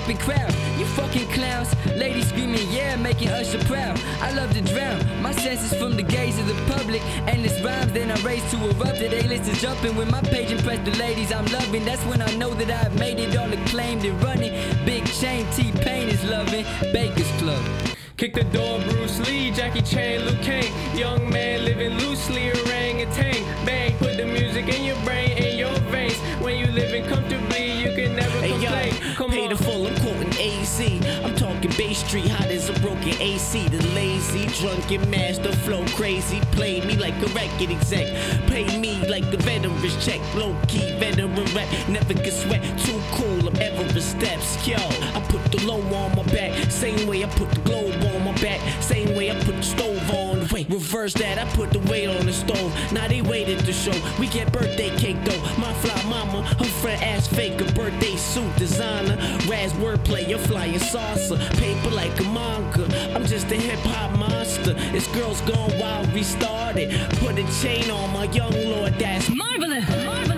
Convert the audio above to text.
jumping crowd. You fucking clowns, ladies screaming yeah, making Usher proud. I love to drown my senses from the gaze of the public. Endless rhymes, then I race to erupt it. A-list is jumping when my page impress the ladies I'm loving. That's when I know that I've made it, all acclaimed and running. Big chain, T-Pain is loving. Baker's Club. Kick the door, Bruce Lee, Jackie Chan, Luke Kane. Young man living loosely, orangutan. Bang, put the music in your brain, in your veins. When you living comfortably, you can never complain. Come Pay the full, I'm quoting AZ. I'm talking Bay Street, hot as a broken AC. The lazy, drunken master, flow crazy. Play me like a record exec. Pay me like the veterans check. Low key, veteran rap, never get sweat. Too cool, I'm Everest steps. Yo, I put the low on my back. Same way I put the globe on my back. Same way I put the stove on. Wait, reverse that, I put the weight on the stove. Now they waited to show. We get birthday cake though. My fly mama, her friend ass fake. A birthday suit designer. Raz wordplay, you're flying saucer. Paper like a manga. I'm just a hip hop monster. It's girls gone wild, restarted. Put a chain on my young lord, that's Marvelous.